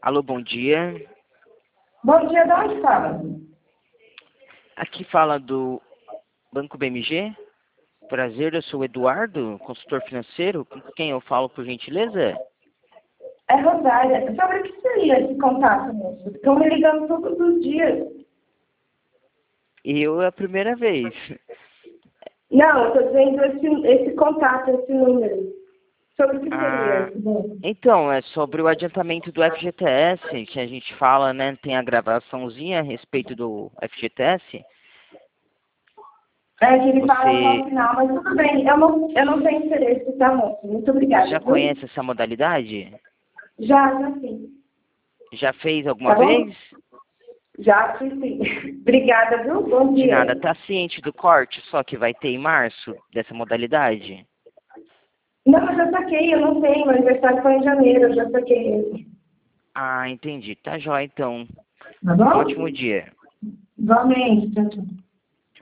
Alô, bom dia. Bom dia, de onde fala? Aqui fala do Banco BMG. Prazer, eu sou o Eduardo, consultor financeiro. Com quem eu falo, por gentileza? É Rosária. Sobre o que seria esse contato, moço? Estão me ligando todos os dias. Eu é a primeira vez. Não, eu estou dizendo esse contato, esse número. Sobre o que seria esse número? Então, é sobre o adiantamento do FGTS, que a gente fala, né? Tem a gravaçãozinha a respeito do FGTS. É que ele fala só Você no final, mas tudo bem. Eu não tenho interesse, tá, moço? Muito obrigada. já Viu? conhece essa modalidade? Já sim. Já fez alguma Tá bom? vez? Já sim. Obrigada, viu? Bom De dia. nada. Tá ciente do corte só que vai ter em março dessa modalidade? Não, eu já saquei, eu não tenho. Meu aniversário foi em janeiro, eu já saquei ele. Ah, entendi. Tá jóia, então. Tá bom? Ótimo dia. Igualmente, tchau, tchau.